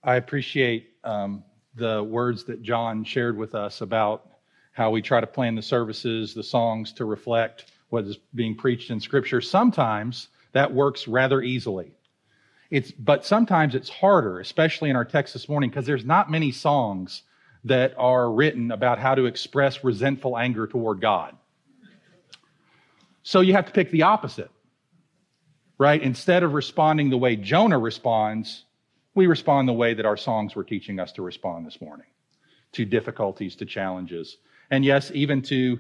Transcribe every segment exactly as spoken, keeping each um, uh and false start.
I appreciate um, the words that John shared with us about how we try to plan the services, the songs to reflect what is being preached in Scripture. Sometimes that works rather easily. It's, but sometimes it's harder, especially in our text this morning, because there's not many songs that are written about how to express resentful anger toward God. So you have to pick the opposite, right? Instead of responding the way Jonah responds, we respond the way that our songs were teaching us to respond this morning, to difficulties, to challenges, and yes, even to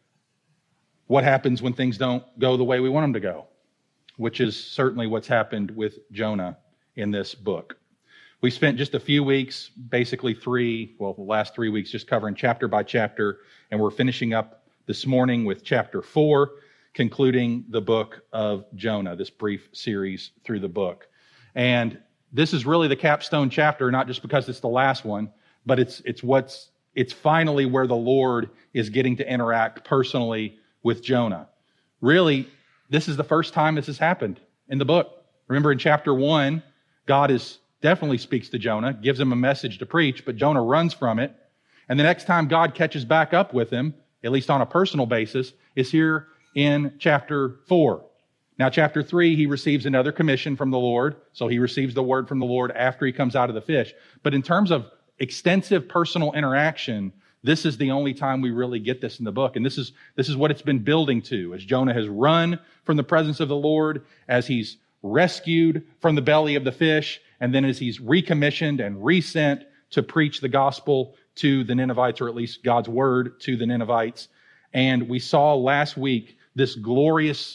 what happens when things don't go the way we want them to go, which is certainly what's happened with Jonah in this book. We spent just a few weeks, basically three, well, the last three weeks, just covering chapter by chapter, and we're finishing up this morning with chapter four, concluding the book of Jonah, this brief series through the book. And this is really the capstone chapter, not just because it's the last one, but it's it's what's it's finally where the Lord is getting to interact personally with Jonah. Really, this is the first time this has happened in the book. Remember in chapter one, God is definitely speaks to Jonah, gives him a message to preach, but Jonah runs from it. And the next time God catches back up with him, at least on a personal basis, is here in chapter four. Now, chapter three, he receives another commission from the Lord, so he receives the word from the Lord after he comes out of the fish. But in terms of extensive personal interaction, this is the only time we really get this in the book. And this is this is what it's been building to, as Jonah has run from the presence of the Lord, as he's rescued from the belly of the fish, and then as he's recommissioned and resent to preach the gospel to the Ninevites, or at least God's word to the Ninevites. And we saw last week this glorious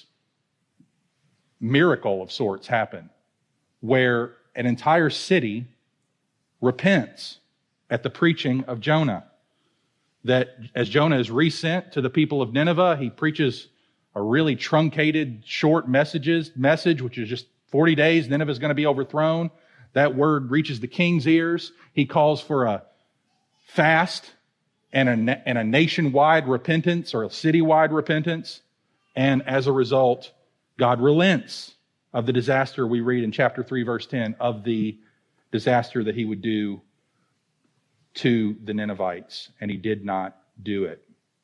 miracle of sorts happen, where an entire city repents at the preaching of Jonah. That as Jonah is resent to the people of Nineveh, he preaches a really truncated, short messages message, which is just forty days, Nineveh is going to be overthrown. That word reaches the king's ears. He calls for a fast and a, and a nationwide repentance, or a citywide repentance. And as a result, God relents of the disaster we read in chapter three, verse ten, of the disaster that he would do to the Ninevites, and he did not do it.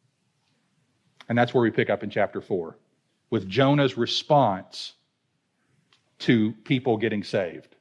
And that's where we pick up in chapter four, with Jonah's response to people getting saved.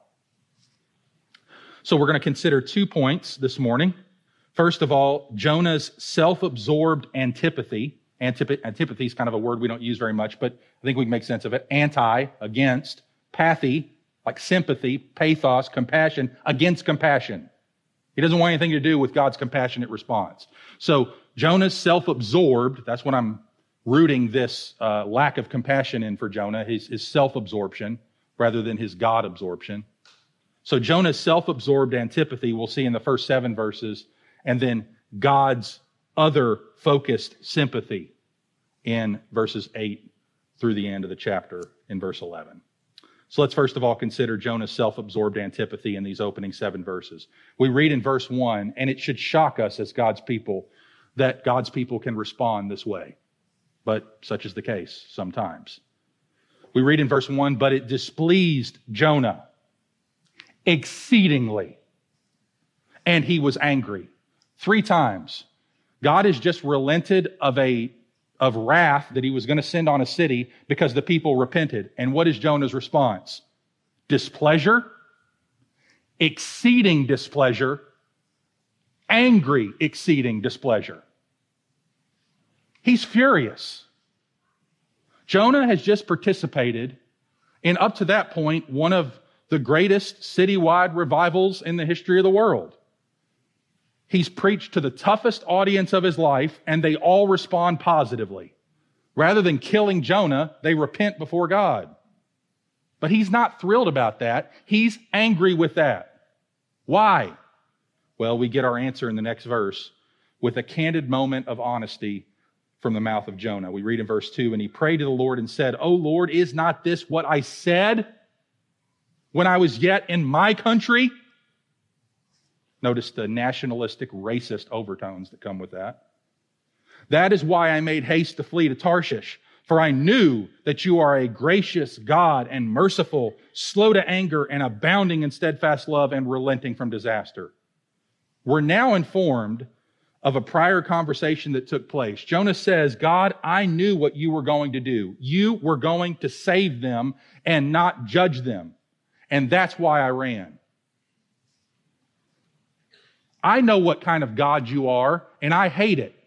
So we're going to consider two points this morning. First of all, Jonah's self-absorbed antipathy. Antip- antipathy is kind of a word we don't use very much, but I think we can make sense of it. Anti, against. Pathy, like sympathy. Pathos, compassion, against compassion. He doesn't want anything to do with God's compassionate response. So Jonah's self-absorbed, that's what I'm rooting this uh, lack of compassion in for Jonah, his, his self-absorption rather than his God-absorption. So Jonah's self-absorbed antipathy we'll see in the first seven verses, and then God's other focused sympathy in verses eight through the end of the chapter in verse eleven. So let's first of all consider Jonah's self-absorbed antipathy in these opening seven verses. We read in verse one, and it should shock us as God's people that God's people can respond this way. But such is the case sometimes. We read in verse one, but it displeased Jonah exceedingly, and he was angry. Three times. God has just relented of a of wrath that he was going to send on a city because the people repented. And what is Jonah's response? Displeasure, exceeding displeasure, angry exceeding displeasure. He's furious. Jonah has just participated in, up to that point, one of the greatest citywide revivals in the history of the world. He's preached to the toughest audience of his life, and they all respond positively. Rather than killing Jonah, they repent before God. But he's not thrilled about that. He's angry with that. Why? Well, we get our answer in the next verse with a candid moment of honesty from the mouth of Jonah. We read in verse two, and he prayed to the Lord and said, "O Lord, is not this what I said when I was yet in my country?" Notice the nationalistic, racist overtones that come with that. "That is why I made haste to flee to Tarshish, For I knew that you are a gracious God and merciful, slow to anger and abounding in steadfast love and relenting from disaster. We're now informed of a prior conversation that took place. Jonah says, God, I knew what you were going to do. You were going to save them and not judge them. And that's why I ran. I know what kind of God you are, and I hate it.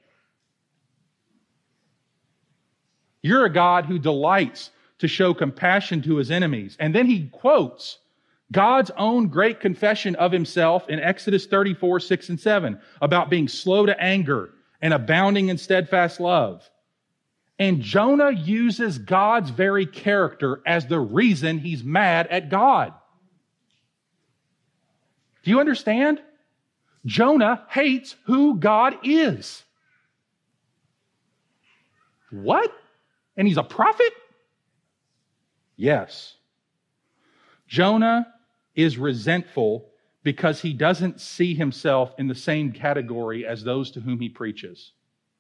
You're a God who delights to show compassion to his enemies. And then he quotes God's own great confession of himself in Exodus thirty-four, six and seven about being slow to anger and abounding in steadfast love. And Jonah uses God's very character as the reason he's mad at God. Do you understand? Jonah hates who God is. What? And he's a prophet? Yes. Jonah is resentful because he doesn't see himself in the same category as those to whom he preaches.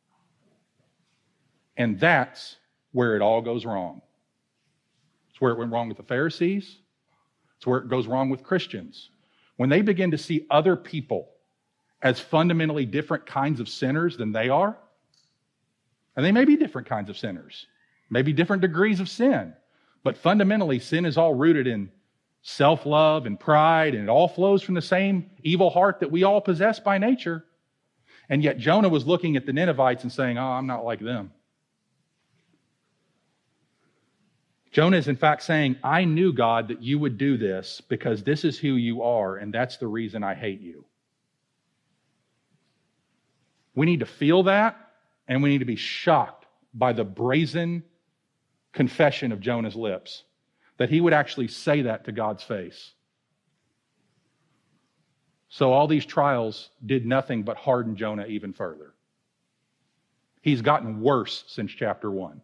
And that's where it all goes wrong. It's where it went wrong with the Pharisees. It's where it goes wrong with Christians. When they begin to see other people as fundamentally different kinds of sinners than they are, and they may be different kinds of sinners, maybe different degrees of sin, but fundamentally sin is all rooted in self-love and pride, and it all flows from the same evil heart that we all possess by nature. And yet Jonah was looking at the Ninevites and saying, oh, I'm not like them. Jonah is in fact saying, I knew, God, that you would do this because this is who you are, and that's the reason I hate you. We need to feel that, and we need to be shocked by the brazen confession of Jonah's lips, that he would actually say that to God's face. So all these trials did nothing but harden Jonah even further. He's gotten worse since chapter one.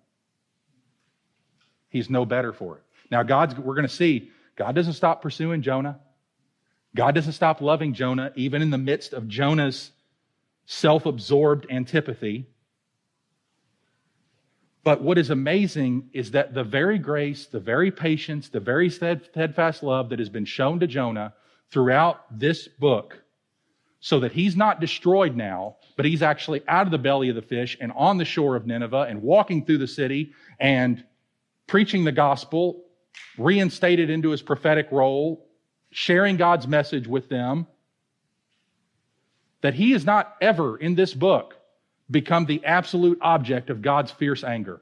He's no better for it. Now, God's, we're going to see, God doesn't stop pursuing Jonah. God doesn't stop loving Jonah, even in the midst of Jonah's self-absorbed antipathy. But what is amazing is that the very grace, the very patience, the very steadfast love that has been shown to Jonah throughout this book, so that he's not destroyed now, but he's actually out of the belly of the fish and on the shore of Nineveh and walking through the city and preaching the gospel, reinstated into his prophetic role, sharing God's message with them, that he has not ever in this book become the absolute object of God's fierce anger.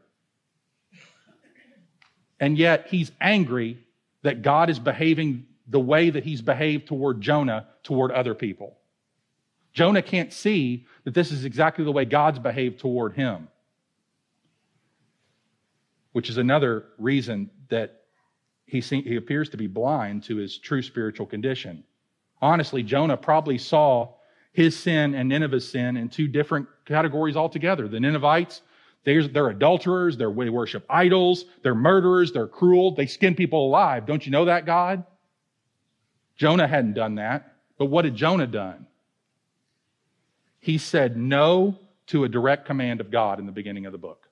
And yet he's angry that God is behaving the way that he's behaved toward Jonah toward other people. Jonah can't see that this is exactly the way God's behaved toward him, which is another reason that he, see, he appears to be blind to his true spiritual condition. Honestly, Jonah probably saw his sin and Nineveh's sin in two different categories altogether. The Ninevites, they're, they're adulterers, they're, they worship idols, they're murderers, they're cruel, they skin people alive. Don't you know that, God? Jonah hadn't done that. But what had Jonah done? He said no to a direct command of God in the beginning of the book.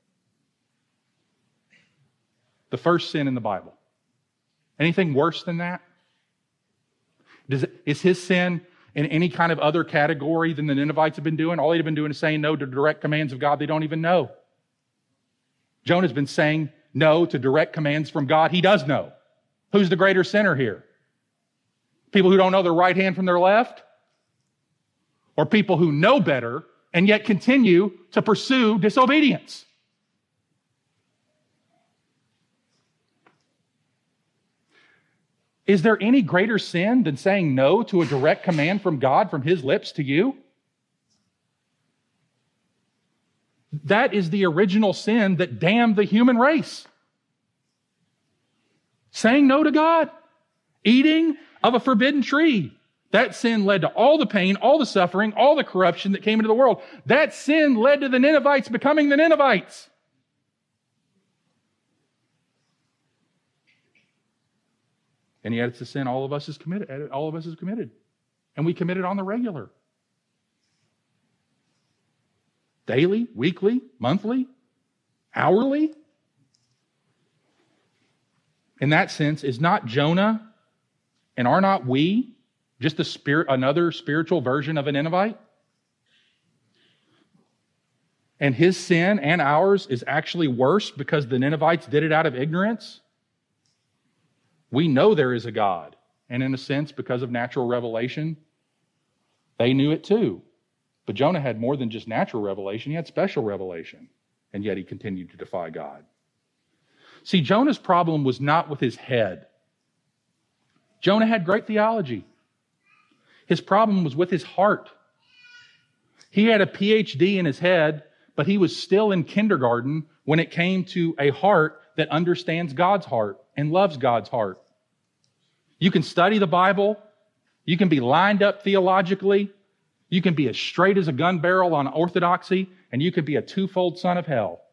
The first sin in the Bible. Anything worse than that? Does it, is his sin in any kind of other category than the Ninevites have been doing? All they've been doing is saying no to direct commands of God they don't even know. Jonah's been saying no to direct commands from God he does know. Who's the greater sinner here? People who don't know their right hand from their left? Or people who know better and yet continue to pursue disobedience? Is there any greater sin than saying no to a direct command from God from his lips to you? That is the original sin that damned the human race. Saying no to God. Eating of a forbidden tree. That sin led to all the pain, all the suffering, all the corruption that came into the world. That sin led to the Ninevites becoming the Ninevites. And yet it's a sin all of us is committed. All of us is committed. And we commit it on the regular. Daily, weekly, monthly, hourly. in that sense, is not Jonah, and are not we just a spirit, another spiritual version of a Ninevite? And his sin and ours is actually worse because the Ninevites did it out of ignorance? We know there is a God. And in a sense, because of natural revelation, they knew it too. But Jonah had more than just natural revelation. He had special revelation. And yet he continued to defy God. See, Jonah's problem was not with his head. Jonah had great theology. His problem was with his heart. He had a P H D in his head, but he was still in kindergarten when it came to a heart that understands God's heart and loves God's heart. You can study the Bible. You can be lined up theologically. You can be as straight as a gun barrel on orthodoxy, and you could be a twofold son of hell.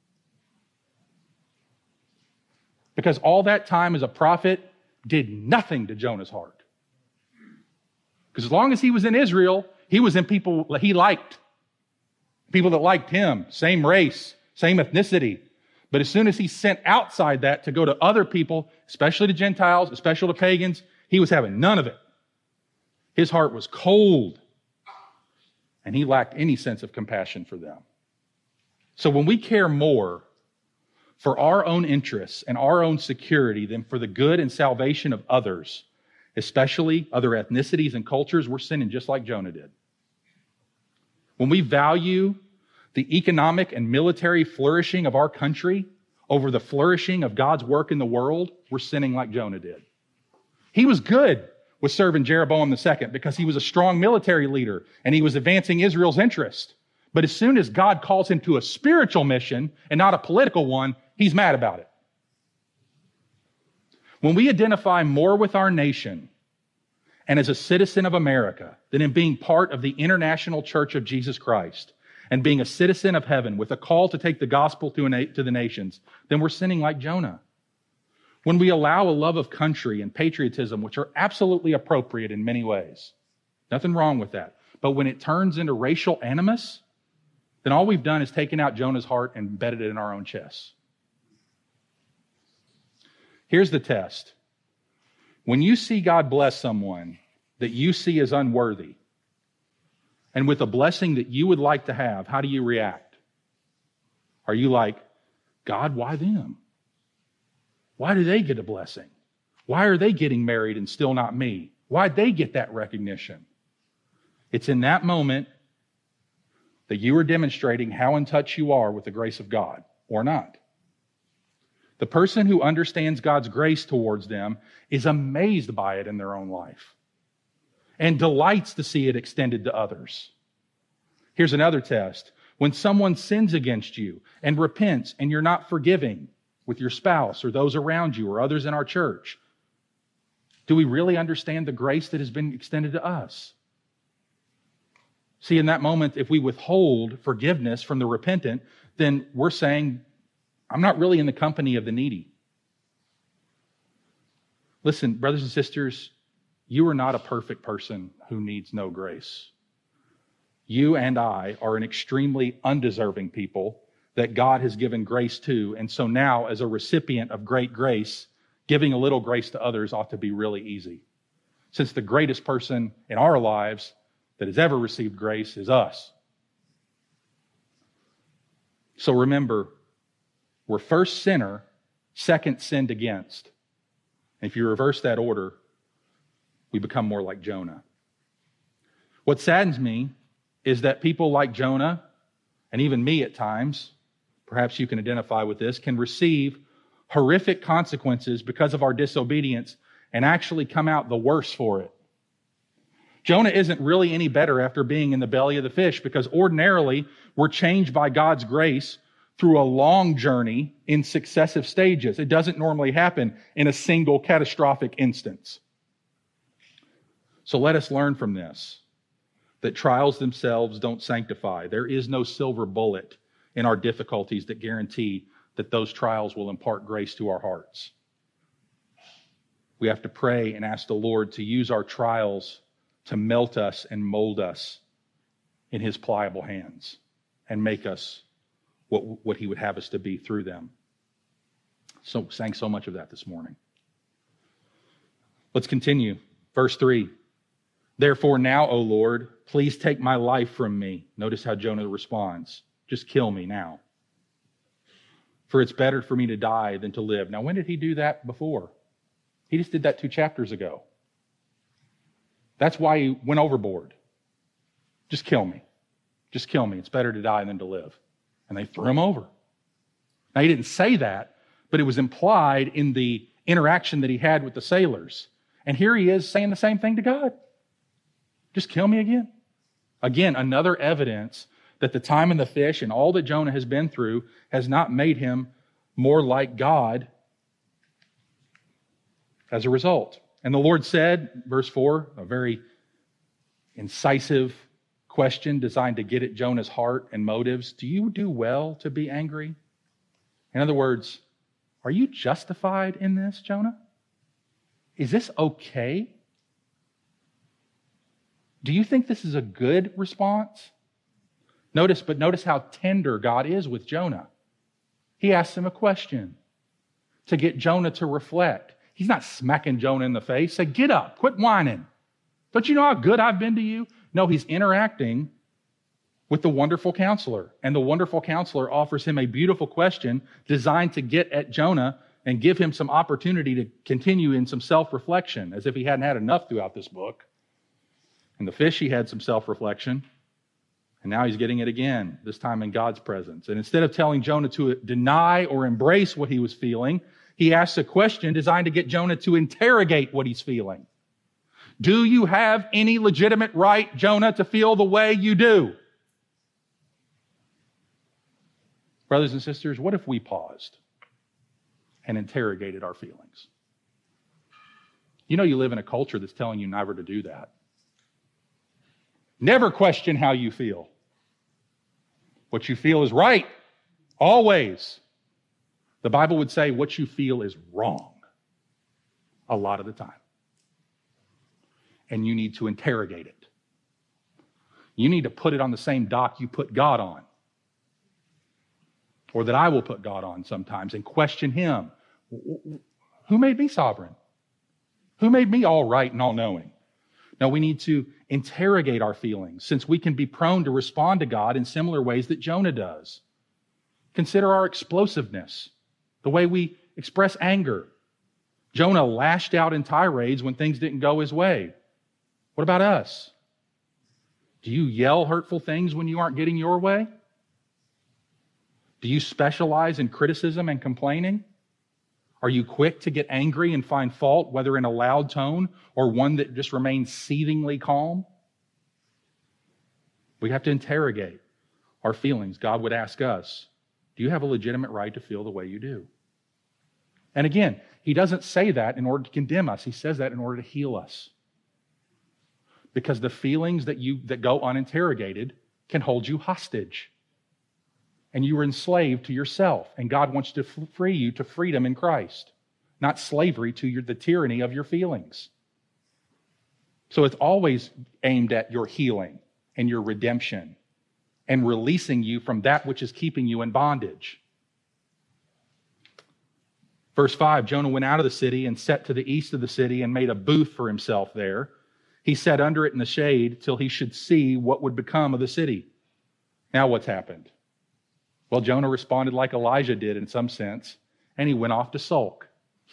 Because all that time as a prophet did nothing to Jonah's heart. Because as long as he was in Israel, he was in people he liked. People that liked him, same race, same ethnicity. But as soon as he sent outside that to go to other people, especially to Gentiles, especially to pagans, he was having none of it. His heart was cold. And he lacked any sense of compassion for them. So when we care more for our own interests and our own security than for the good and salvation of others, especially other ethnicities and cultures, we're sinning just like Jonah did. When we value the economic and military flourishing of our country over the flourishing of God's work in the world, we're sinning like Jonah did. He was good with serving Jeroboam the second because he was a strong military leader and he was advancing Israel's interest. But as soon as God calls him to a spiritual mission and not a political one, he's mad about it. When we identify more with our nation and as a citizen of America than in being part of the international church of Jesus Christ and being a citizen of heaven with a call to take the gospel to, a, to the nations, then we're sinning like Jonah. When we allow a love of country and patriotism, which are absolutely appropriate in many ways, nothing wrong with that. But when it turns into racial animus, then all we've done is taken out Jonah's heart and embedded it in our own chests. Here's the test. When you see God bless someone that you see as unworthy, and with a blessing that you would like to have, how do you react? Are you like, God, why them? Why do they get a blessing? Why are they getting married and still not me? Why'd they get that recognition? It's in that moment that you are demonstrating how in touch you are with the grace of God, or not. The person who understands God's grace towards them is amazed by it in their own life and delights to see it extended to others. Here's another test. When someone sins against you and repents and you're not forgiving with your spouse or those around you or others in our church, do we really understand the grace that has been extended to us? See, in that moment, if we withhold forgiveness from the repentant, then we're saying, I'm not really in the company of the needy. Listen, brothers and sisters, you are not a perfect person who needs no grace. You and I are an extremely undeserving people that God has given grace to. And so now, as a recipient of great grace, giving a little grace to others ought to be really easy. Since the greatest person in our lives that has ever received grace is us. So remember, we're first sinner, second sinned against. And if you reverse that order, we become more like Jonah. What saddens me is that people like Jonah, and even me at times, perhaps you can identify with this, can receive horrific consequences because of our disobedience and actually come out the worse for it. Jonah isn't really any better after being in the belly of the fish because ordinarily we're changed by God's grace through a long journey in successive stages. It doesn't normally happen in a single catastrophic instance. So let us learn from this, that trials themselves don't sanctify. There is no silver bullet in our difficulties that guarantee that those trials will impart grace to our hearts. We have to pray and ask the Lord to use our trials to melt us and mold us in His pliable hands and make us what, what He would have us to be through them. So sang so much of that this morning. Let's continue. Verse three. Therefore now, O Lord, please take my life from me. Notice how Jonah responds. Just kill me now. For it's better for me to die than to live. Now, when did he do that before? He just did that two chapters ago. That's why he went overboard. Just kill me. Just kill me. It's better to die than to live. And they threw him over. Now, he didn't say that, but it was implied in the interaction that he had with the sailors. And here he is saying the same thing to God. Just kill me again. Again, another evidence that the time in the fish and all that Jonah has been through has not made him more like God as a result. And the Lord said, verse four, a very incisive question designed to get at Jonah's heart and motives. Do you do well to be angry? In other words, are you justified in this, Jonah? Is this okay? Do you think this is a good response? Notice, but notice how tender God is with Jonah. He asks him a question to get Jonah to reflect. He's not smacking Jonah in the face. Say, get up, quit whining. Don't you know how good I've been to you? No, he's interacting with the wonderful counselor. And the wonderful counselor offers him a beautiful question designed to get at Jonah and give him some opportunity to continue in some self-reflection, as if he hadn't had enough throughout this book. In the fish, he had some self-reflection. And now he's getting it again, this time in God's presence. And instead of telling Jonah to deny or embrace what he was feeling, he asks a question designed to get Jonah to interrogate what he's feeling. Do you have any legitimate right, Jonah, to feel the way you do? Brothers and sisters, what if we paused and interrogated our feelings? You know you live in a culture that's telling you never to do that. Never question how you feel. What you feel is right, always. The Bible would say what you feel is wrong a lot of the time. And you need to interrogate it. You need to put it on the same dock you put God on. Or that I will put God on sometimes and question Him. Who made me sovereign? Who made me all right and all knowing? No, we need to interrogate our feelings, since we can be prone to respond to God in similar ways that Jonah does. Consider our explosiveness, the way we express anger. Jonah lashed out in tirades when things didn't go his way. What about us? Do you yell hurtful things when you aren't getting your way? Do you specialize in criticism and complaining? Are you quick to get angry and find fault, whether in a loud tone or one that just remains seethingly calm? We have to interrogate our feelings. God would ask us, do you have a legitimate right to feel the way you do? And again, He doesn't say that in order to condemn us. He says that in order to heal us. Because the feelings that you that go uninterrogated can hold you hostage. And you are enslaved to yourself. And God wants to free you to freedom in Christ, not slavery to your, the tyranny of your feelings. So it's always aimed at your healing and your redemption and releasing you from that which is keeping you in bondage. Verse five, Jonah went out of the city and set to the east of the city and made a booth for himself there. He sat under it in the shade till he should see what would become of the city. Now what's happened? Well, Jonah responded like Elijah did in some sense, and he went off to sulk.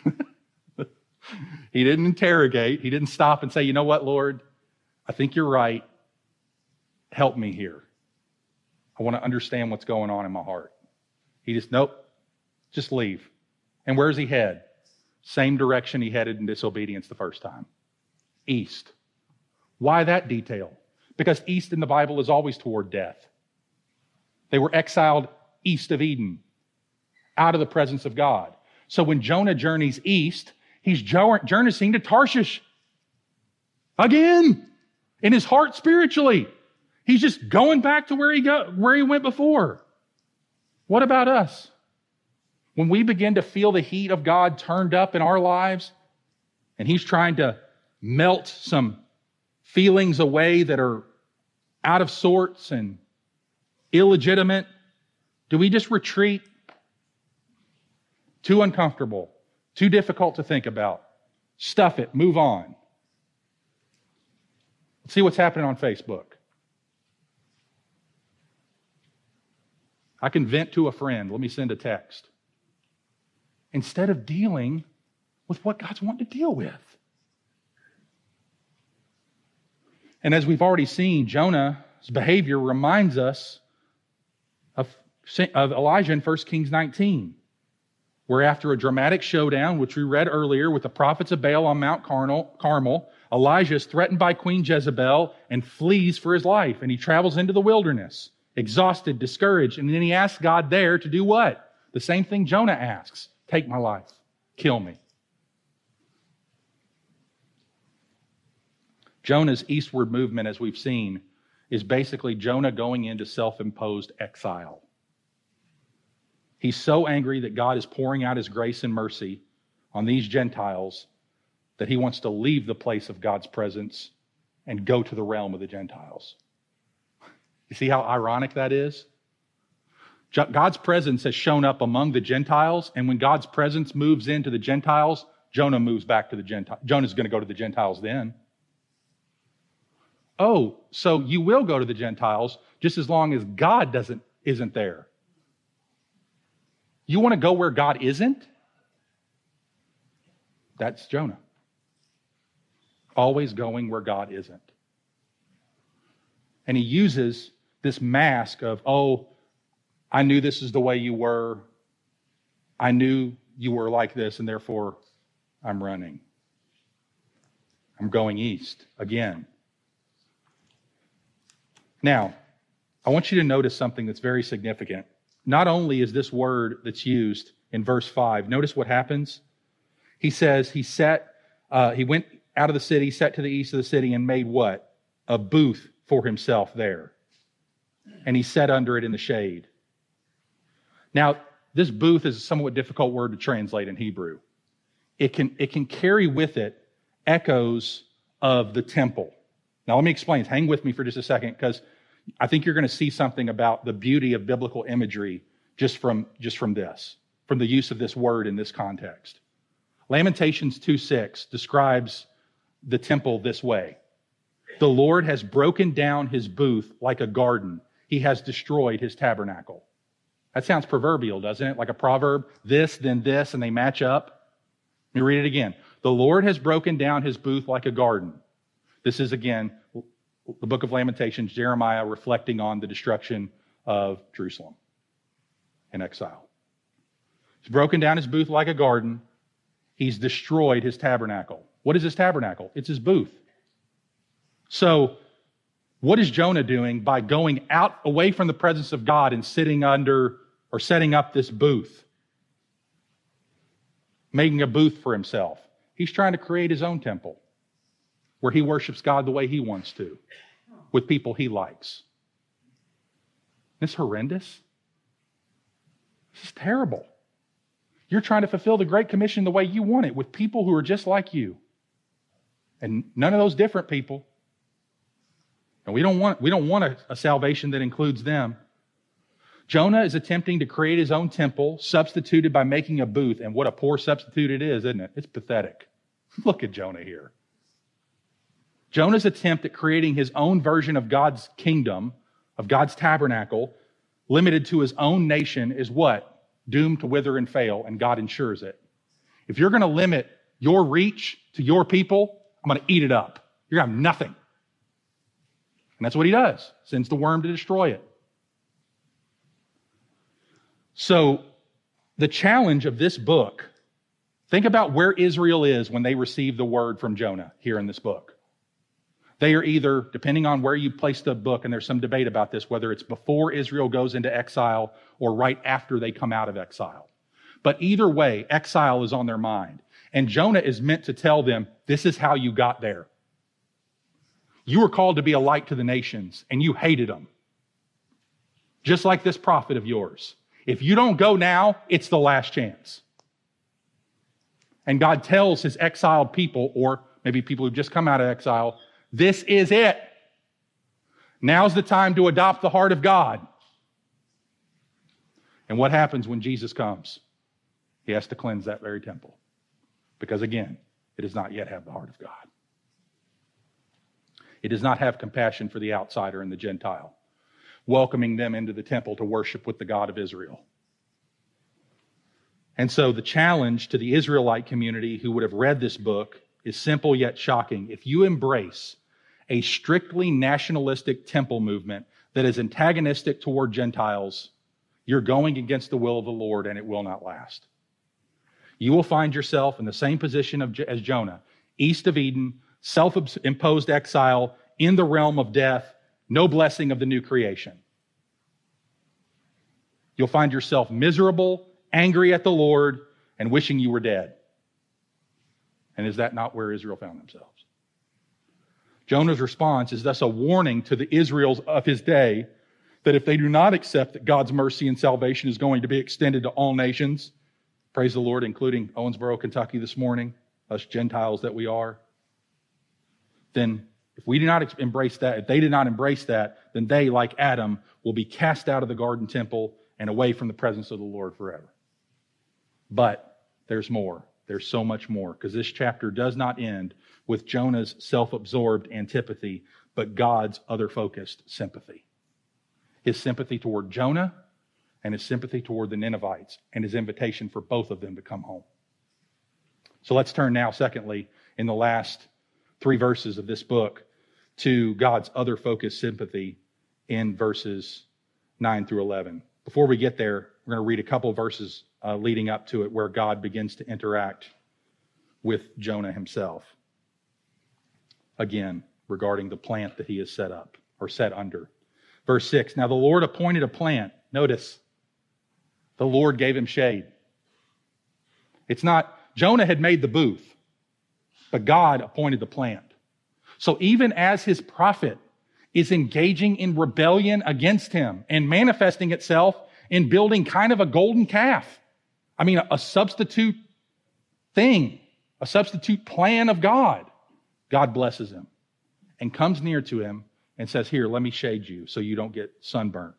He didn't interrogate. He didn't stop and say, you know what, Lord, I think you're right. Help me here. I want to understand what's going on in my heart. He just, nope, just leave. And where's he head? Same direction he headed in disobedience the first time. East. Why that detail? Because east in the Bible is always toward death. They were exiled east of Eden, out of the presence of God. So when Jonah journeys east, he's journeying to Tarshish. Again, in his heart spiritually. He's just going back to where he go, where he went before. What about us? When we begin to feel the heat of God turned up in our lives, and He's trying to melt some feelings away that are out of sorts and illegitimate, do we just retreat? Too uncomfortable, too difficult to think about. Stuff it. Move on. Let's see what's happening on Facebook. I can vent to a friend. Let me send a text. Instead of dealing with what God's wanting to deal with. And as we've already seen, Jonah's behavior reminds us of, of Elijah in First Kings nineteen, where after a dramatic showdown, which we read earlier with the prophets of Baal on Mount Carmel, Elijah is threatened by Queen Jezebel and flees for his life. And he travels into the wilderness, exhausted, discouraged. And then he asks God there to do what? The same thing Jonah asks. Take my life. Kill me. Jonah's eastward movement, as we've seen, is basically Jonah going into self-imposed exile. He's so angry that God is pouring out his grace and mercy on these Gentiles that he wants to leave the place of God's presence and go to the realm of the Gentiles. You see how ironic that is? God's presence has shown up among the Gentiles, and when God's presence moves into the Gentiles, Jonah moves back to the Gentiles. Jonah's going to go to the Gentiles then. Oh, so you will go to the Gentiles just as long as God doesn't isn't there. You want to go where God isn't? That's Jonah. Always going where God isn't. And he uses this mask of, oh, I knew this is the way you were. I knew you were like this, and therefore I'm running. I'm going east again. Now, I want you to notice something that's very significant. Not only is this word that's used in verse five, notice what happens. He says he set, uh, he went out of the city, set to the east of the city, and made what? A booth for himself there. And he sat under it in the shade. Now, this booth is a somewhat difficult word to translate in Hebrew. It can, it can carry with it echoes of the temple. Now, let me explain. Hang with me for just a second, because I think you're going to see something about the beauty of biblical imagery just from, just from this, from the use of this word in this context. Lamentations two six describes the temple this way. The Lord has broken down his booth like a garden. He has destroyed his tabernacle. That sounds proverbial, doesn't it? Like a proverb, this, then this, and they match up. Let me read it again. The Lord has broken down his booth like a garden. This is, again, the book of Lamentations, Jeremiah reflecting on the destruction of Jerusalem in exile. He's broken down his booth like a garden. He's destroyed his tabernacle. What is his tabernacle? It's his booth. So, what is Jonah doing by going out away from the presence of God and sitting under or setting up this booth? Making a booth for himself. He's trying to create his own temple where he worships God the way he wants to, with people he likes. It's horrendous. This is terrible. You're trying to fulfill the Great Commission the way you want it, with people who are just like you. And none of those different people. And we don't want, we don't want a, a salvation that includes them. Jonah is attempting to create his own temple, substituted by making a booth. And what a poor substitute it is, isn't it? It's pathetic. Look at Jonah here. Jonah's attempt at creating his own version of God's kingdom, of God's tabernacle, limited to his own nation, is what? Doomed to wither and fail, and God ensures it. If you're going to limit your reach to your people, I'm going to eat it up. You're going to have nothing. And that's what he does. Sends the worm to destroy it. So, the challenge of this book, think about where Israel is when they receive the word from Jonah here in this book. They are either, depending on where you place the book, and there's some debate about this, whether it's before Israel goes into exile or right after they come out of exile. But either way, exile is on their mind. And Jonah is meant to tell them, this is how you got there. You were called to be a light to the nations, and you hated them. Just like this prophet of yours. If you don't go now, it's the last chance. And God tells his exiled people, or maybe people who've just come out of exile, this is it. Now's the time to adopt the heart of God. And what happens when Jesus comes? He has to cleanse that very temple. Because again, it does not yet have the heart of God. It does not have compassion for the outsider and the Gentile, welcoming them into the temple to worship with the God of Israel. And so the challenge to the Israelite community who would have read this book is simple yet shocking. If you embrace a strictly nationalistic temple movement that is antagonistic toward Gentiles, you're going against the will of the Lord, and it will not last. You will find yourself in the same position of, as Jonah, east of Eden, self-imposed exile, in the realm of death, no blessing of the new creation. You'll find yourself miserable, angry at the Lord, and wishing you were dead. And is that not where Israel found themselves? Jonah's response is thus a warning to the Israels of his day that if they do not accept that God's mercy and salvation is going to be extended to all nations, praise the Lord, including Owensboro, Kentucky this morning, us Gentiles that we are, then if we do not embrace that, if they do not embrace that, then they, like Adam, will be cast out of the garden temple and away from the presence of the Lord forever. But there's more. There's so much more, because this chapter does not end with Jonah's self-absorbed antipathy, but God's other-focused sympathy. His sympathy toward Jonah and his sympathy toward the Ninevites, and his invitation for both of them to come home. So let's turn now, secondly, in the last three verses of this book, to God's other-focused sympathy in verses nine through eleven. Before we get there, we're going to read a couple of verses uh, leading up to it where God begins to interact with Jonah himself. Again, regarding the plant that he has set up or set under. Verse six, now the Lord appointed a plant. Notice, the Lord gave him shade. It's not, Jonah had made the booth, but God appointed the plant. So even as his prophet is engaging in rebellion against him and manifesting itself in building kind of a golden calf, I mean, a, a substitute thing, a substitute plan of God, God blesses him and comes near to him and says, here, let me shade you so you don't get sunburnt.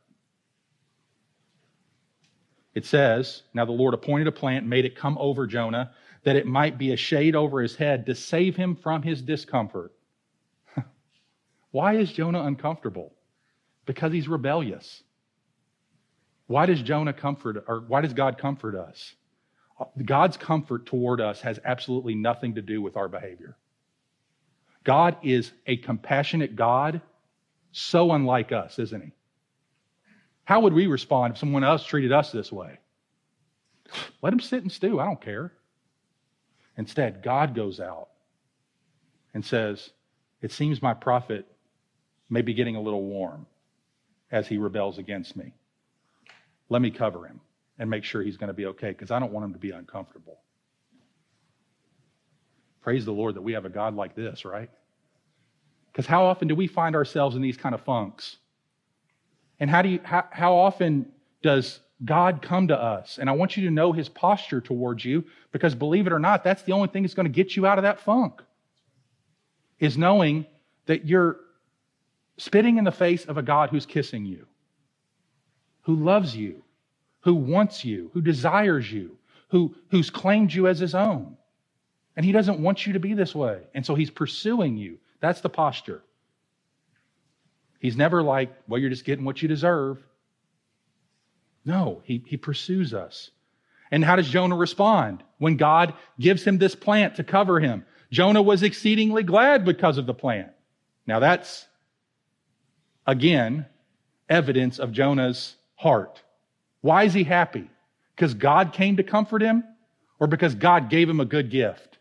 It says, now the Lord appointed a plant, made it come over Jonah, that it might be a shade over his head to save him from his discomfort. Why is Jonah uncomfortable? Because he's rebellious. Why does Jonah comfort, or why does God comfort us? God's comfort toward us has absolutely nothing to do with our behavior. God is a compassionate God, so unlike us, isn't he? How would we respond if someone else treated us this way? Let him sit and stew, I don't care. Instead, God goes out and says, it seems my prophet may be getting a little warm as he rebels against me. Let me cover him and make sure he's going to be okay, because I don't want him to be uncomfortable. Praise the Lord that we have a God like this, right? Because how often do we find ourselves in these kind of funks? And how do you, how, how often does God come to us? And I want you to know his posture towards you, because believe it or not, that's the only thing that's going to get you out of that funk, is knowing that you're spitting in the face of a God who's kissing you, who loves you, who wants you, who desires you, who, who's claimed you as his own. And he doesn't want you to be this way. And so he's pursuing you. That's the posture. He's never like, well, you're just getting what you deserve. No, he, he pursues us. And how does Jonah respond when God gives him this plant to cover him? Jonah was exceedingly glad because of the plant. Now that's, again, evidence of Jonah's heart. Why is he happy? Because God came to comfort him, or because God gave him a good gift?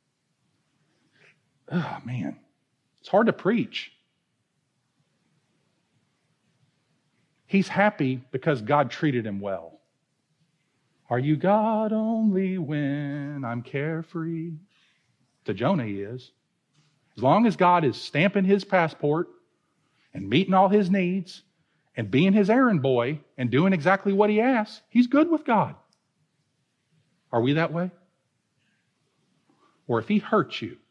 Oh, man. It's hard to preach. He's happy because God treated him well. Are you God only when I'm carefree? To Jonah he is. As long as God is stamping his passport and meeting all his needs and being his errand boy and doing exactly what he asks, he's good with God. Are we that way? Or if he hurts you,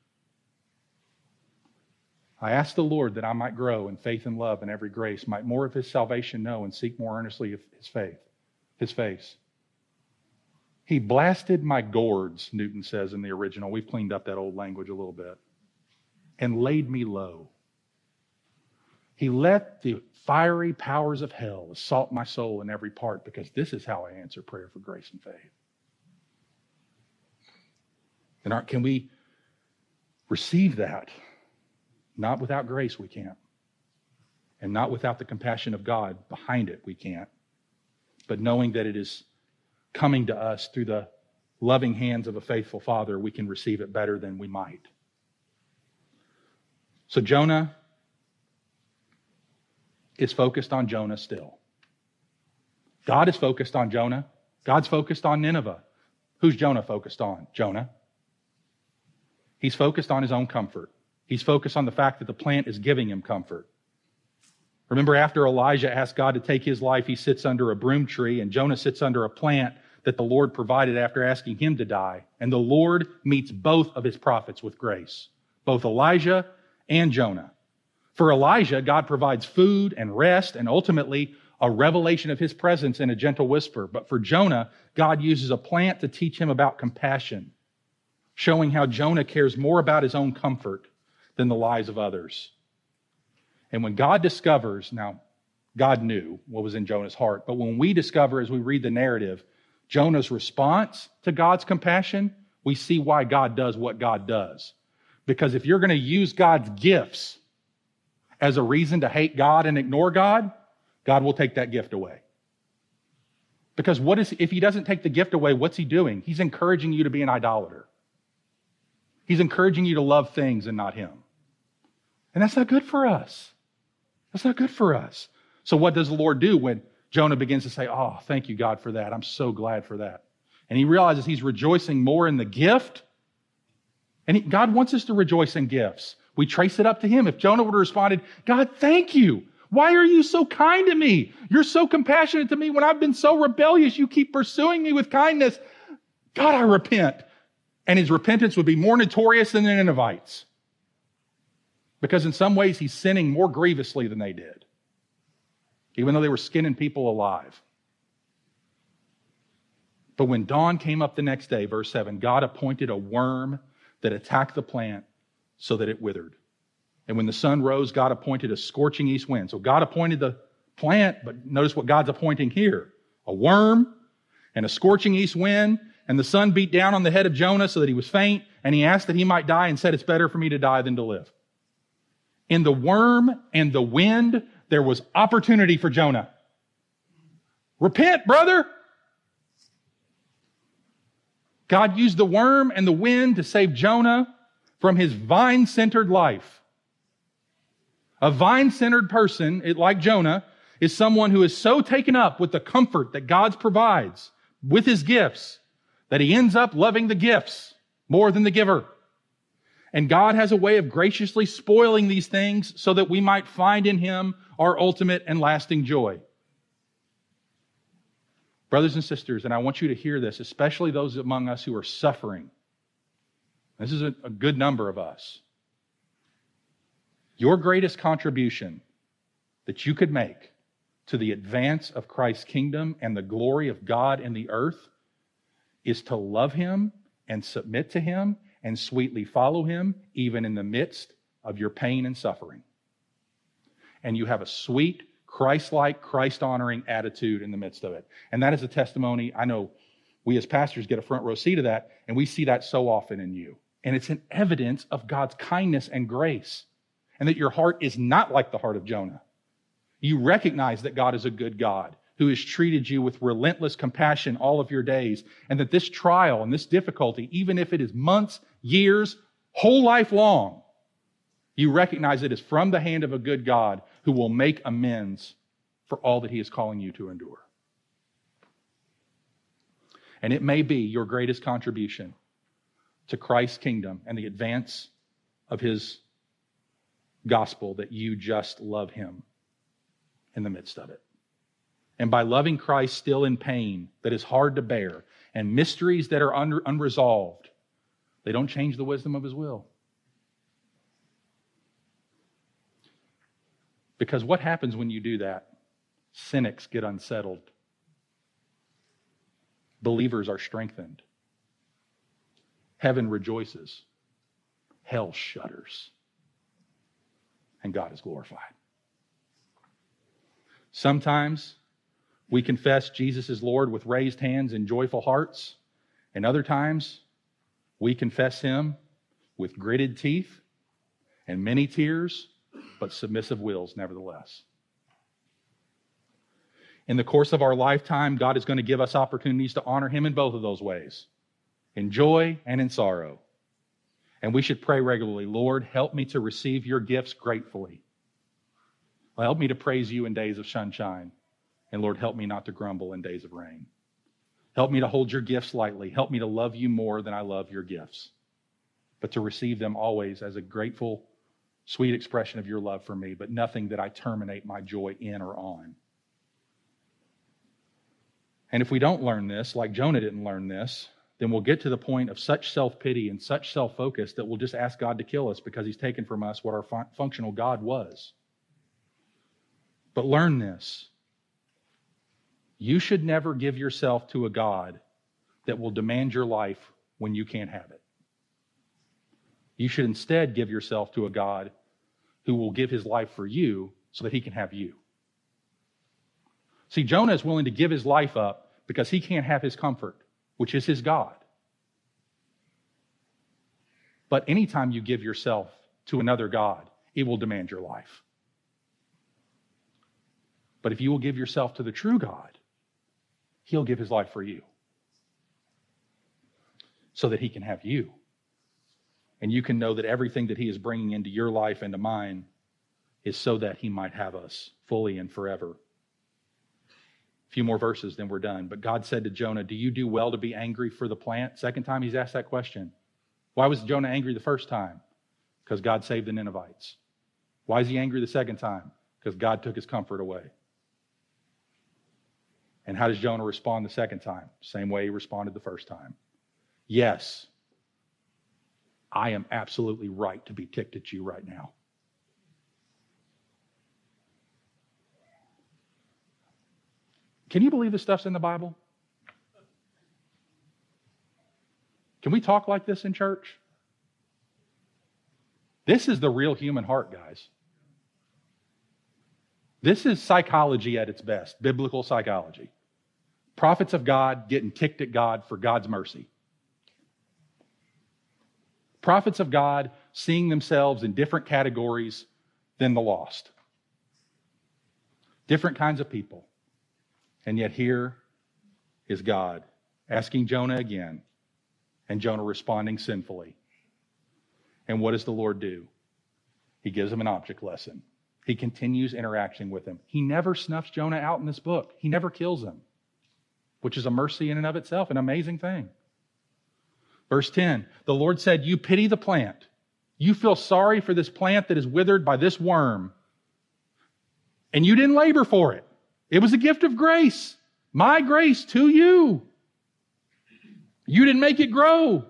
I ask the Lord that I might grow in faith and love and every grace, might more of his salvation know and seek more earnestly of his faith, his face. He blasted my gourds, Newton says in the original. We've cleaned up that old language a little bit. And laid me low. He let the fiery powers of hell assault my soul in every part, because this is how I answer prayer for grace and faith. And our, can we receive that? Not without grace, we can't. And not without the compassion of God behind it, we can't. But knowing that it is coming to us through the loving hands of a faithful Father, we can receive it better than we might. So Jonah is focused on Jonah still. God is focused on Jonah. God's focused on Nineveh. Who's Jonah focused on? Jonah. He's focused on his own comfort. He's focused on the fact that the plant is giving him comfort. Remember, after Elijah asked God to take his life, he sits under a broom tree, and Jonah sits under a plant that the Lord provided after asking him to die. And the Lord meets both of his prophets with grace, both Elijah and Jonah. For Elijah, God provides food and rest and ultimately a revelation of his presence in a gentle whisper. But for Jonah, God uses a plant to teach him about compassion, showing how Jonah cares more about his own comfort than the lives of others. And when God discovers, now God knew what was in Jonah's heart, but when we discover as we read the narrative, Jonah's response to God's compassion, we see why God does what God does. Because if you're going to use God's gifts as a reason to hate God and ignore God, God will take that gift away. Because what is, if he doesn't take the gift away, what's he doing? He's encouraging you to be an idolater. He's encouraging you to love things and not him. And that's not good for us. That's not good for us. So what does the Lord do when Jonah begins to say, oh, thank you, God, for that. I'm so glad for that. And he realizes he's rejoicing more in the gift. And he, God wants us to rejoice in gifts. We trace it up to him. If Jonah would have responded, God, thank you. Why are you so kind to me? You're so compassionate to me when I've been so rebellious. You keep pursuing me with kindness. God, I repent. And his repentance would be more notorious than the Ninevites. Because in some ways, he's sinning more grievously than they did, even though they were skinning people alive. But when dawn came up the next day, verse seven, God appointed a worm that attacked the plant so that it withered. And when the sun rose, God appointed a scorching east wind. So God appointed the plant, but notice what God's appointing here. A worm and a scorching east wind, and the sun beat down on the head of Jonah so that he was faint, and he asked that he might die and said, it's better for me to die than to live. In the worm and the wind, there was opportunity for Jonah. Repent, brother. God used the worm and the wind to save Jonah from his vine-centered life. A vine-centered person, like Jonah, is someone who is so taken up with the comfort that God provides with his gifts that he ends up loving the gifts more than the giver. And God has a way of graciously spoiling these things so that we might find in him our ultimate and lasting joy. Brothers and sisters, and I want you to hear this, especially those among us who are suffering. This is a, a good number of us. Your greatest contribution that you could make to the advance of Christ's kingdom and the glory of God in the earth is to love him and submit to him and sweetly follow him even in the midst of your pain and suffering. And you have a sweet, Christ-like, Christ-honoring attitude in the midst of it. And that is a testimony. I know we as pastors get a front row seat of that, and we see that so often in you. And it's an evidence of God's kindness and grace, and that your heart is not like the heart of Jonah. You recognize that God is a good God who has treated you with relentless compassion all of your days, and that this trial and this difficulty, even if it is months, years, whole life long, you recognize it is from the hand of a good God who will make amends for all that he is calling you to endure. And it may be your greatest contribution to Christ's kingdom and the advance of his gospel that you just love him in the midst of it. And by loving Christ still in pain that is hard to bear and mysteries that are un- unresolved, they don't change the wisdom of his will. Because what happens when you do that? Cynics get unsettled. Believers are strengthened. Heaven rejoices. Hell shudders. And God is glorified. Sometimes we confess Jesus is Lord with raised hands and joyful hearts. And other times we confess Him with gritted teeth and many tears, but submissive wills nevertheless. In the course of our lifetime, God is going to give us opportunities to honor Him in both of those ways, in joy and in sorrow. And we should pray regularly, Lord, help me to receive your gifts gratefully. Help me to praise you in days of sunshine. And Lord, help me not to grumble in days of rain. Help me to hold your gifts lightly. Help me to love you more than I love your gifts, but to receive them always as a grateful, sweet expression of your love for me, but nothing that I terminate my joy in or on. And if we don't learn this, like Jonah didn't learn this, then we'll get to the point of such self-pity and such self-focus that we'll just ask God to kill us because He's taken from us what our fun- functional God was. But learn this. You should never give yourself to a God that will demand your life when you can't have it. You should instead give yourself to a God who will give His life for you so that He can have you. See, Jonah is willing to give his life up because he can't have his comfort, which is his God. But anytime you give yourself to another God, it will demand your life. But if you will give yourself to the true God, He'll give His life for you so that He can have you. And you can know that everything that He is bringing into your life and to mine is so that He might have us fully and forever. A few more verses, then we're done. But God said to Jonah, do you do well to be angry for the plant? Second time He's asked that question. Why was Jonah angry the first time? Because God saved the Ninevites. Why is he angry the second time? Because God took his comfort away. And how does Jonah respond the second time? Same way he responded the first time. Yes, I am absolutely right to be ticked at you right now. Can you believe this stuff's in the Bible? Can we talk like this in church? This is the real human heart, guys. This is psychology at its best, biblical psychology. Prophets of God getting ticked at God for God's mercy. Prophets of God seeing themselves in different categories than the lost. Different kinds of people. And yet here is God asking Jonah again, and Jonah responding sinfully. And what does the Lord do? He gives him an object lesson. He continues interacting with him. He never snuffs Jonah out in this book. He never kills him, which is a mercy in and of itself, an amazing thing. Verse ten, the Lord said, you pity the plant. You feel sorry for this plant that is withered by this worm. And you didn't labor for it. It was a gift of grace. My grace to you. You didn't make it grow.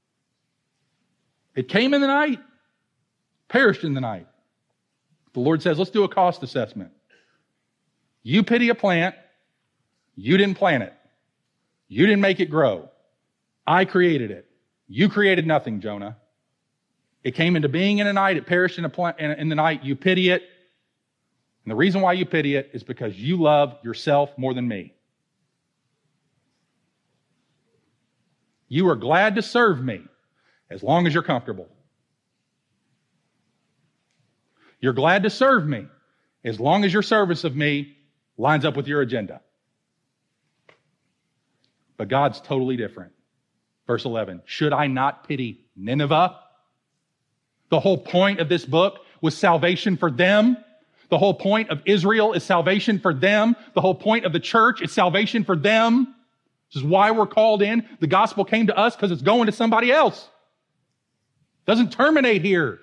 It came in the night, perished in the night. The Lord says, let's do a cost assessment. You pity a plant. You didn't plant it. You didn't make it grow. I created it. You created nothing, Jonah. It came into being in a night. It perished in, a plant, in the night. You pity it. And the reason why you pity it is because you love yourself more than me. You are glad to serve me as long as you're comfortable. You're glad to serve me as long as your service of me lines up with your agenda. But God's totally different. Verse eleven, should I not pity Nineveh? The whole point of this book was salvation for them. The whole point of Israel is salvation for them. The whole point of the church is salvation for them. This is why we're called in. The gospel came to us because it's going to somebody else. It doesn't terminate here.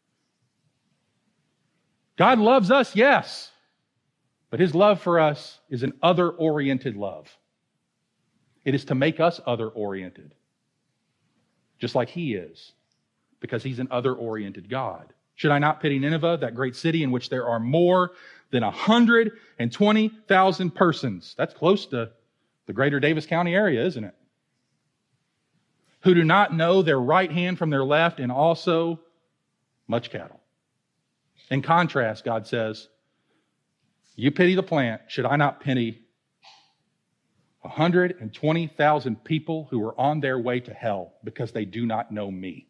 God loves us, yes. But His love for us is an other-oriented love. It is to make us other-oriented. Just like He is. Because He's an other-oriented God. Should I not pity Nineveh, that great city in which there are more than one hundred twenty thousand persons? That's close to the greater Davis County area, isn't it? Who do not know their right hand from their left, and also much cattle. In contrast, God says, you pity the plant, should I not pity one hundred twenty thousand people who are on their way to hell because they do not know me?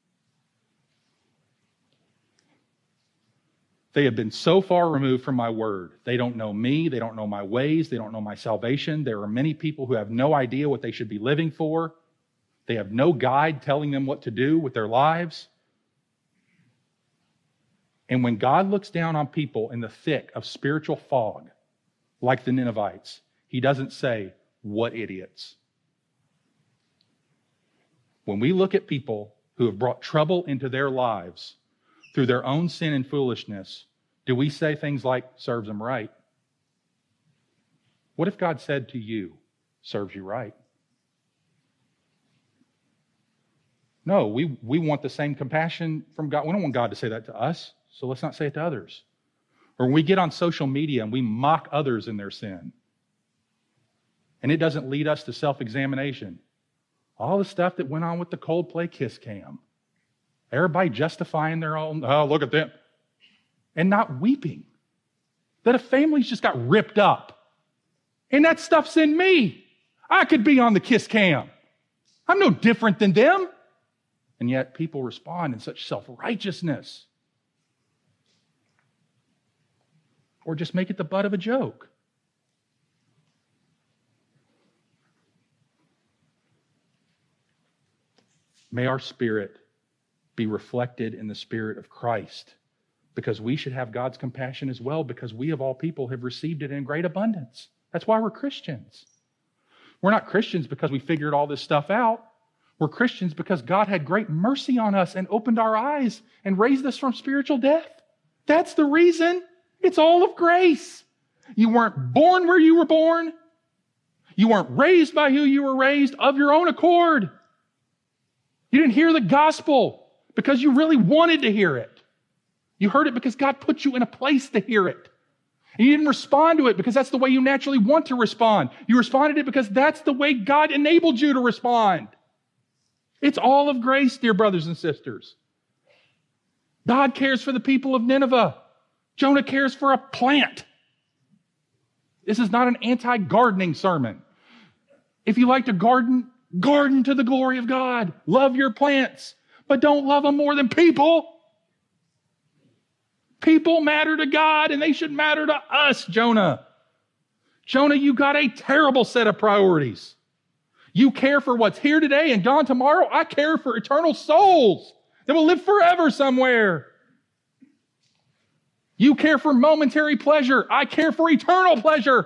They have been so far removed from my word. They don't know me. They don't know my ways. They don't know my salvation. There are many people who have no idea what they should be living for. They have no guide telling them what to do with their lives. And when God looks down on people in the thick of spiritual fog, like the Ninevites, he doesn't say, what idiots. When we look at people who have brought trouble into their lives through their own sin and foolishness, do we say things like, serves them right? What if God said to you, serves you right? No, we, we want the same compassion from God. We don't want God to say that to us, so let's not say it to others. Or when we get on social media and we mock others in their sin, and it doesn't lead us to self-examination. All the stuff that went on with the Coldplay kiss cam. Everybody justifying their own, oh, look at them. And not weeping. That a family's just got ripped up. And that stuff's in me. I could be on the kiss cam. I'm no different than them. And yet people respond in such self-righteousness. Or just make it the butt of a joke. May our spirit be reflected in the Spirit of Christ, because we should have God's compassion as well, because we of all people have received it in great abundance. That's why we're Christians. We're not Christians because we figured all this stuff out. We're Christians because God had great mercy on us and opened our eyes and raised us from spiritual death. That's the reason. It's all of grace. You weren't born where you were born. You weren't raised by who you were raised of your own accord. You didn't hear the gospel because you really wanted to hear it. You heard it because God put you in a place to hear it. And you didn't respond to it because that's the way you naturally want to respond. You responded to it because that's the way God enabled you to respond. It's all of grace, dear brothers and sisters. God cares for the people of Nineveh. Jonah cares for a plant. This is not an anti-gardening sermon. If you like to garden, garden to the glory of God. Love your plants, but don't love them more than people. People matter to God, and they should matter to us, Jonah. Jonah, you got a terrible set of priorities. You care for what's here today and gone tomorrow. I care for eternal souls that will live forever somewhere. You care for momentary pleasure. I care for eternal pleasure.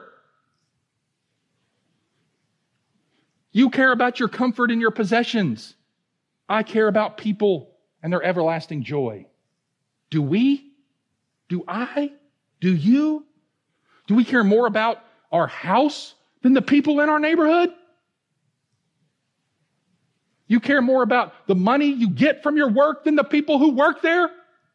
You care about your comfort and your possessions. I care about people and their everlasting joy. Do we? Do I? Do you? Do we care more about our house than the people in our neighborhood? You care more about the money you get from your work than the people who work there?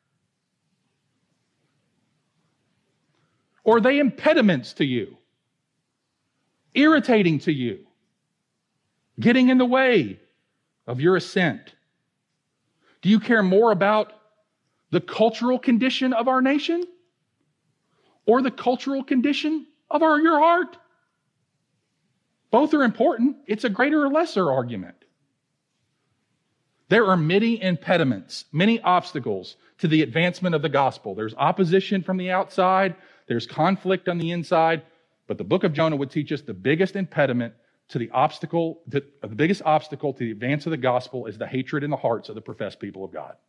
Or are they impediments to you? Irritating to you? Getting in the way of your ascent? Do you care more about the cultural condition of our nation or the cultural condition of our, your heart? Both are important. It's a greater or lesser argument. There are many impediments, many obstacles to the advancement of the gospel. There's opposition from the outside. There's conflict on the inside. But the book of Jonah would teach us the biggest impediment to the obstacle, the, the biggest obstacle to the advance of the gospel is the hatred in the hearts of the professed people of God.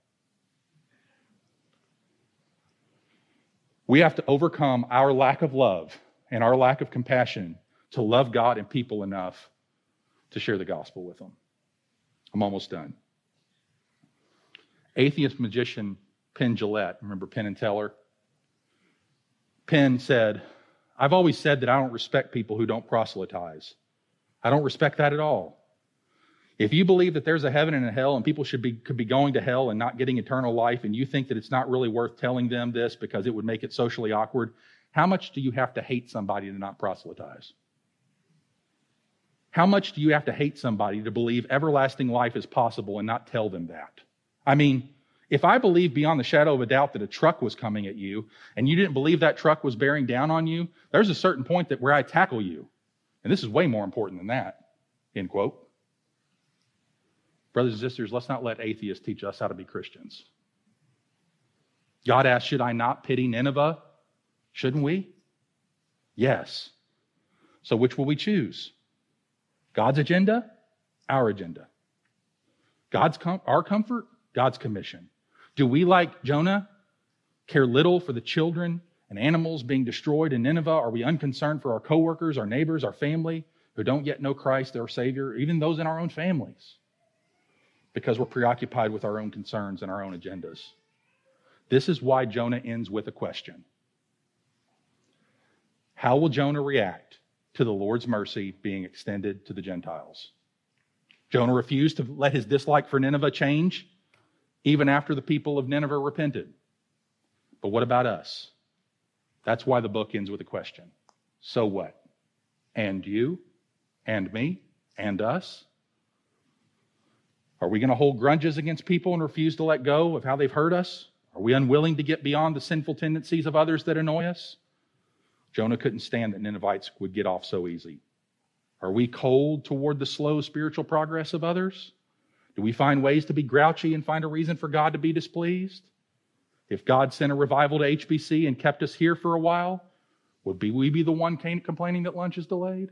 We have to overcome our lack of love and our lack of compassion to love God and people enough to share the gospel with them. I'm almost done. Atheist magician Penn Jillette, remember Penn and Teller? Penn said, I've always said that I don't respect people who don't proselytize. I don't respect that at all. If you believe that there's a heaven and a hell and people should be could be going to hell and not getting eternal life, and you think that it's not really worth telling them this because it would make it socially awkward, how much do you have to hate somebody to not proselytize? How much do you have to hate somebody to believe everlasting life is possible and not tell them that? I mean, if I believed beyond the shadow of a doubt that a truck was coming at you and you didn't believe that truck was bearing down on you, there's a certain point that where I tackle you. And this is way more important than that, end quote. Brothers and sisters, let's not let atheists teach us how to be Christians. God asked, should I not pity Nineveh? Shouldn't we? Yes. So which will we choose? God's agenda? Our agenda. God's com- our comfort? God's commission. Do we, like Jonah, care little for the children and animals being destroyed in Nineveh? Are we unconcerned for our coworkers, our neighbors, our family who don't yet know Christ, their Savior, even those in our own families? Because we're preoccupied with our own concerns and our own agendas. This is why Jonah ends with a question. How will Jonah react to the Lord's mercy being extended to the Gentiles? Jonah refused to let his dislike for Nineveh change, even after the people of Nineveh repented. But what about us? That's why the book ends with a question. So what? And you? And me? And us? Are we going to hold grudges against people and refuse to let go of how they've hurt us? Are we unwilling to get beyond the sinful tendencies of others that annoy us? Jonah couldn't stand that Ninevites would get off so easy. Are we cold toward the slow spiritual progress of others? Do we find ways to be grouchy and find a reason for God to be displeased? If God sent a revival to H B C and kept us here for a while, would we be the one complaining that lunch is delayed?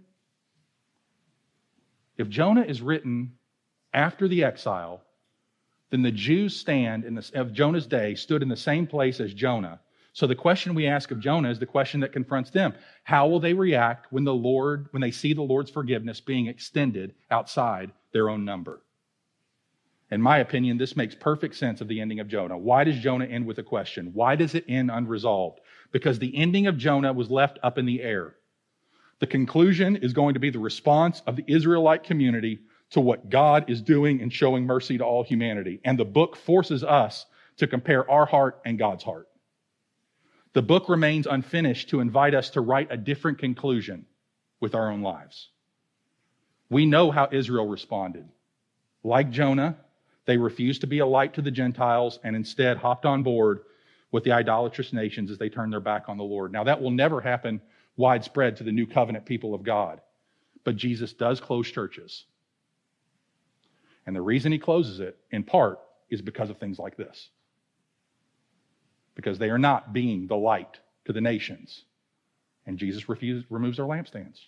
If Jonah is written after the exile, then the Jews stand in the, of Jonah's day stood in the same place as Jonah. So the question we ask of Jonah is the question that confronts them. How will they react when the Lord, when they see the Lord's forgiveness being extended outside their own number? In my opinion, this makes perfect sense of the ending of Jonah. Why does Jonah end with a question? Why does it end unresolved? Because the ending of Jonah was left up in the air. The conclusion is going to be the response of the Israelite community to what God is doing and showing mercy to all humanity. And the book forces us to compare our heart and God's heart. The book remains unfinished to invite us to write a different conclusion with our own lives. We know how Israel responded. Like Jonah, they refused to be a light to the Gentiles and instead hopped on board with the idolatrous nations as they turned their back on the Lord. Now, that will never happen widespread to the new covenant people of God. But Jesus does close churches. And the reason he closes it, in part, is because of things like this. Because they are not being the light to the nations. And Jesus refuses, removes their lampstands.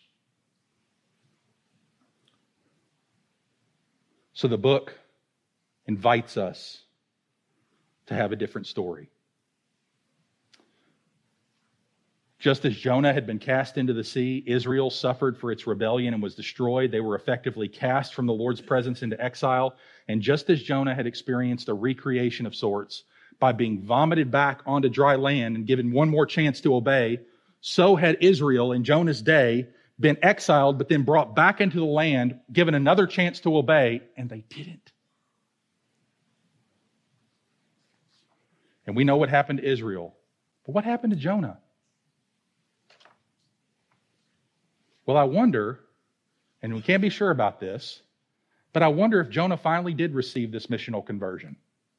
So the book invites us to have a different story. Just as Jonah had been cast into the sea, Israel suffered for its rebellion and was destroyed. They were effectively cast from the Lord's presence into exile. And just as Jonah had experienced a recreation of sorts by being vomited back onto dry land and given one more chance to obey, so had Israel in Jonah's day been exiled, but then brought back into the land, given another chance to obey, and they didn't. And we know what happened to Israel. But what happened to Jonah? Well, I wonder, and we can't be sure about this, but I wonder if Jonah finally did receive this missional conversion.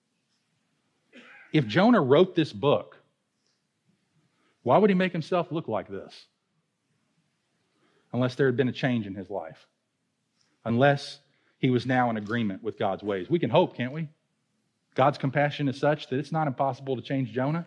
If Jonah wrote this book, why would he make himself look like this? Unless there had been a change in his life. Unless he was now in agreement with God's ways. We can hope, can't we? God's compassion is such that it's not impossible to change Jonah.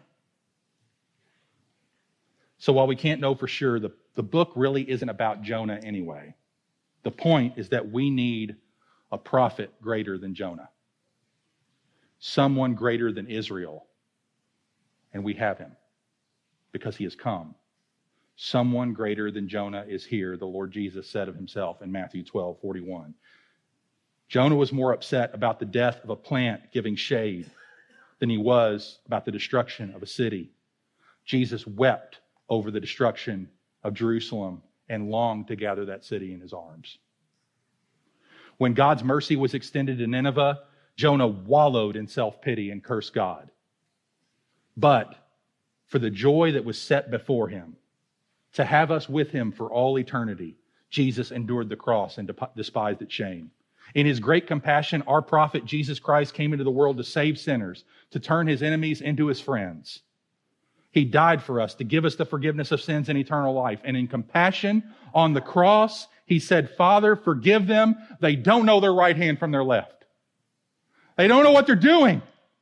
So while we can't know for sure, the, the book really isn't about Jonah anyway. The point is that we need a prophet greater than Jonah. Someone greater than Israel. And we have him because he has come. Someone greater than Jonah is here, the Lord Jesus said of himself in Matthew twelve forty-one. Jonah was more upset about the death of a plant giving shade than he was about the destruction of a city. Jesus wept over the destruction of Jerusalem and longed to gather that city in his arms. When God's mercy was extended to Nineveh, Jonah wallowed in self-pity and cursed God. But for the joy that was set before him, to have us with him for all eternity, Jesus endured the cross and despised its shame. In his great compassion, our prophet Jesus Christ came into the world to save sinners, to turn his enemies into his friends. He died for us to give us the forgiveness of sins and eternal life. And in compassion on the cross, he said, Father, forgive them. They don't know their right hand from their left. They don't know what they're doing.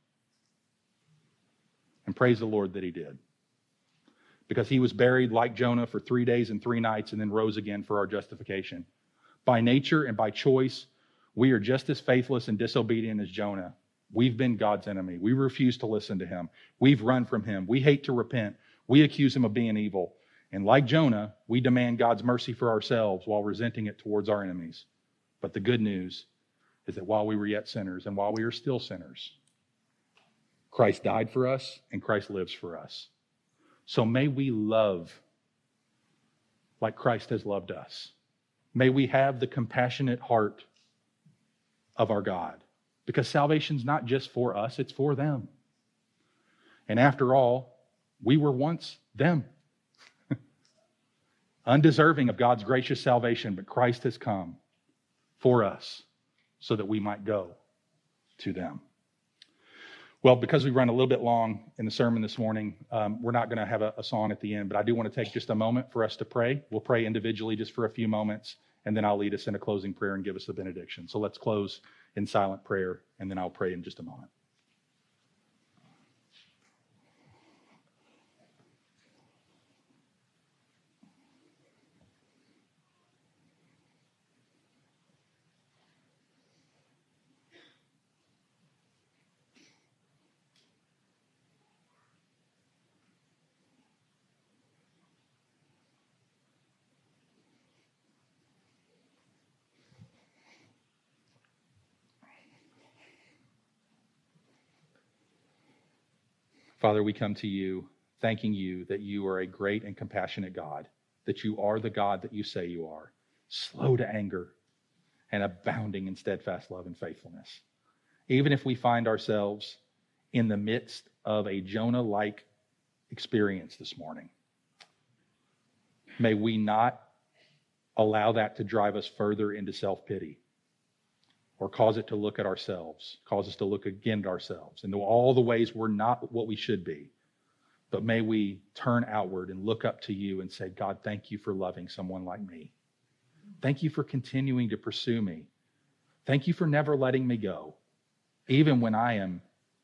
And praise the Lord that he did. Because he was buried like Jonah for three days and three nights and then rose again for our justification. By nature and by choice, we are just as faithless and disobedient as Jonah. We've been God's enemy. We refuse to listen to him. We've run from him. We hate to repent. We accuse him of being evil. And like Jonah, we demand God's mercy for ourselves while resenting it towards our enemies. But the good news is that while we were yet sinners and while we are still sinners, Christ died for us and Christ lives for us. So may we love like Christ has loved us. May we have the compassionate heart of our God. Because salvation's not just for us, it's for them. And after all, we were once them. Undeserving of God's gracious salvation, but Christ has come for us so that we might go to them. Well, because we run a little bit long in the sermon this morning, um, we're not going to have a, a song at the end, but I do want to take just a moment for us to pray. We'll pray individually just for a few moments, and then I'll lead us in a closing prayer and give us the benediction. So let's close in silent prayer, and then I'll pray in just a moment. Father, we come to you thanking you that you are a great and compassionate God, that you are the God that you say you are, slow to anger and abounding in steadfast love and faithfulness. Even if we find ourselves in the midst of a Jonah-like experience this morning, may we not allow that to drive us further into self-pity or cause it to look at ourselves, cause us to look again at ourselves and all the ways we're not what we should be. But may we turn outward and look up to you and say, God, thank you for loving someone like me. Thank you for continuing to pursue me. Thank you for never letting me go, even when I am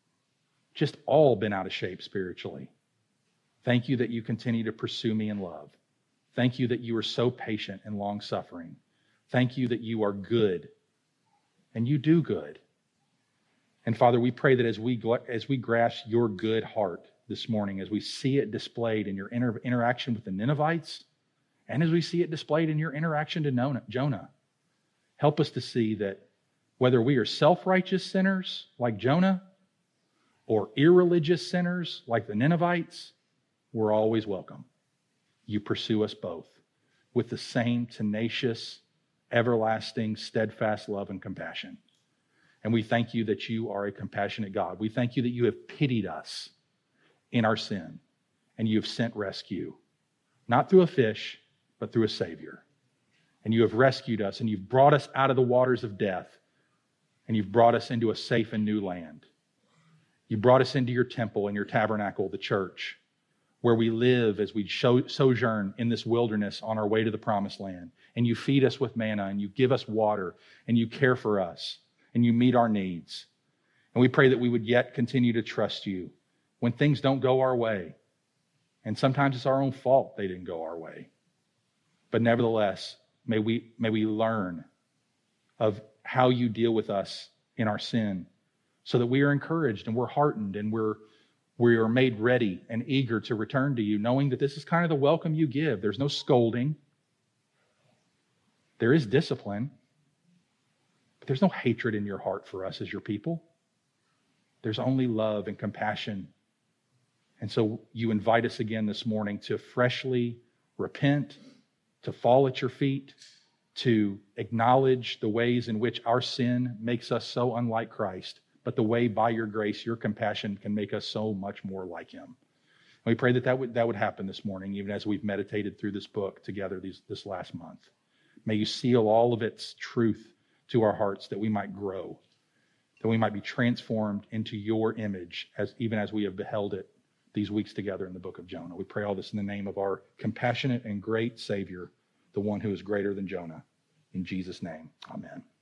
just all been out of shape spiritually. Thank you that you continue to pursue me in love. Thank you that you are so patient and long-suffering. Thank you that you are good. And you do good. And Father, we pray that as we as we grasp your good heart this morning, as we see it displayed in your inter- interaction with the Ninevites, and as we see it displayed in your interaction to Jonah, help us to see that whether we are self-righteous sinners like Jonah or irreligious sinners like the Ninevites, we're always welcome. You pursue us both with the same tenacious, everlasting, steadfast love and compassion. And we thank you that you are a compassionate God. We thank you that you have pitied us in our sin, and you have sent rescue, not through a fish, but through a Savior. And you have rescued us, and you've brought us out of the waters of death, and you've brought us into a safe and new land. You brought us into your temple and your tabernacle, the church, where we live as we show, sojourn in this wilderness on our way to the promised land. And you feed us with manna, and you give us water, and you care for us, and you meet our needs. And we pray that we would yet continue to trust you when things don't go our way. And sometimes it's our own fault they didn't go our way. But nevertheless, may we, may we learn of how you deal with us in our sin so that we are encouraged and we're heartened and we're we are made ready and eager to return to you, knowing that this is kind of the welcome you give. There's no scolding. There is discipline. But there's no hatred in your heart for us as your people. There's only love and compassion. And so you invite us again this morning to freshly repent, to fall at your feet, to acknowledge the ways in which our sin makes us so unlike Christ, but the way by your grace, your compassion can make us so much more like him. And we pray that that would, that would happen this morning, even as we've meditated through this book together these, this last month. May you seal all of its truth to our hearts that we might grow, that we might be transformed into your image, as even as we have beheld it these weeks together in the book of Jonah. We pray all this in the name of our compassionate and great Savior, the one who is greater than Jonah. In Jesus' name, amen.